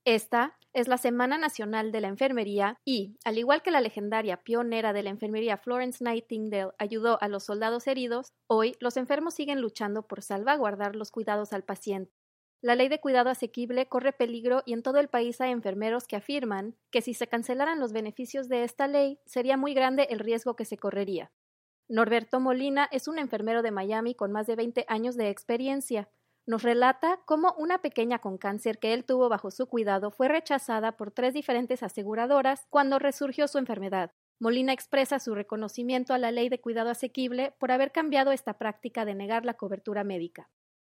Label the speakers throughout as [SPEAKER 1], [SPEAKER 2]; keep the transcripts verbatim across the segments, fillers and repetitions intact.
[SPEAKER 1] Esta es la Semana Nacional de la Enfermería y, al igual que la legendaria pionera de la enfermería Florence Nightingale ayudó a los soldados heridos, hoy los enfermos siguen luchando por salvaguardar los cuidados al paciente. La ley de cuidado asequible corre peligro y en todo el país hay enfermeros que afirman que si se cancelaran los beneficios de esta ley, sería muy grande el riesgo que se correría. Norberto Molina es un enfermero de Miami con más de veinte años de experiencia. Nos relata cómo una pequeña con cáncer que él tuvo bajo su cuidado fue rechazada por tres diferentes aseguradoras cuando resurgió su enfermedad. Molina expresa su reconocimiento a la ley de cuidado asequible por haber cambiado esta práctica de negar la cobertura médica.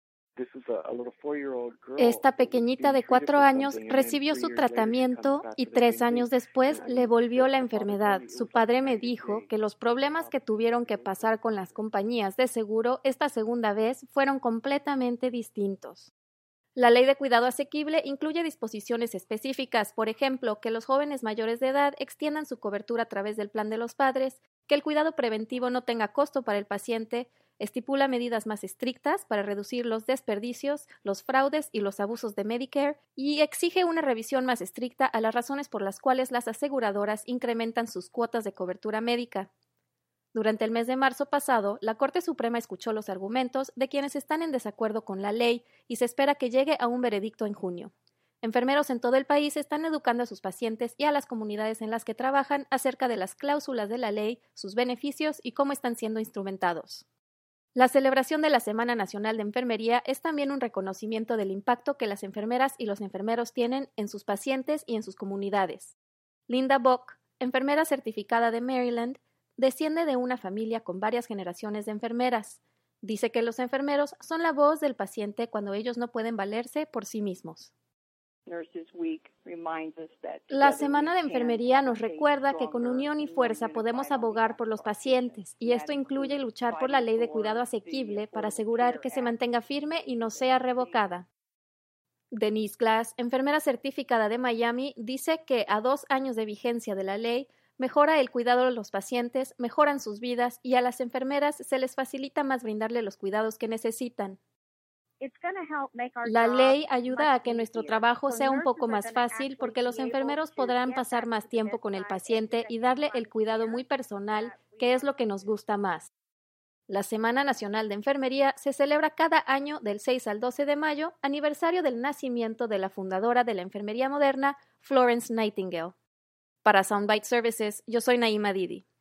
[SPEAKER 1] Esta pequeñita de cuatro años recibió su tratamiento y tres años después le volvió la enfermedad. Su padre me dijo que los problemas que tuvieron que pasar con las compañías de seguro esta segunda vez fueron completamente distintos. La ley de cuidado asequible incluye disposiciones específicas, por ejemplo, que los jóvenes mayores de edad extiendan su cobertura a través del plan de los padres, que el cuidado preventivo no tenga costo para el paciente, estipula medidas más estrictas para reducir los desperdicios, los fraudes y los abusos de Medicare y exige una revisión más estricta a las razones por las cuales las aseguradoras incrementan sus cuotas de cobertura médica. Durante el mes de marzo pasado, la Corte Suprema escuchó los argumentos de quienes están en desacuerdo con la ley y se espera que llegue a un veredicto en junio. Enfermeros en todo el país están educando a sus pacientes y a las comunidades en las que trabajan acerca de las cláusulas de la ley, sus beneficios y cómo están siendo instrumentados. La celebración de la Semana Nacional de Enfermería es también un reconocimiento del impacto que las enfermeras y los enfermeros tienen en sus pacientes y en sus comunidades. Linda Bock, enfermera certificada de Maryland, desciende de una familia con varias generaciones de enfermeras. Dice que los enfermeros son la voz del paciente cuando ellos no pueden valerse por sí mismos. La Semana de Enfermería nos recuerda que con unión y fuerza podemos abogar por los pacientes, y esto incluye luchar por la ley de cuidado asequible para asegurar que se mantenga firme y no sea revocada. Denise Glass, enfermera certificada de Miami, dice que a dos años de vigencia de la ley, mejora el cuidado de los pacientes, mejoran sus vidas y a las enfermeras se les facilita más brindarle los cuidados que necesitan. La ley ayuda a que nuestro trabajo sea un poco más fácil porque los enfermeros podrán pasar más tiempo con el paciente y darle el cuidado muy personal, que es lo que nos gusta más. La Semana Nacional de Enfermería se celebra cada año del seis al doce de mayo, aniversario del nacimiento de la fundadora de la enfermería moderna, Florence Nightingale. Para Soundbite Services, yo soy Naima Didi.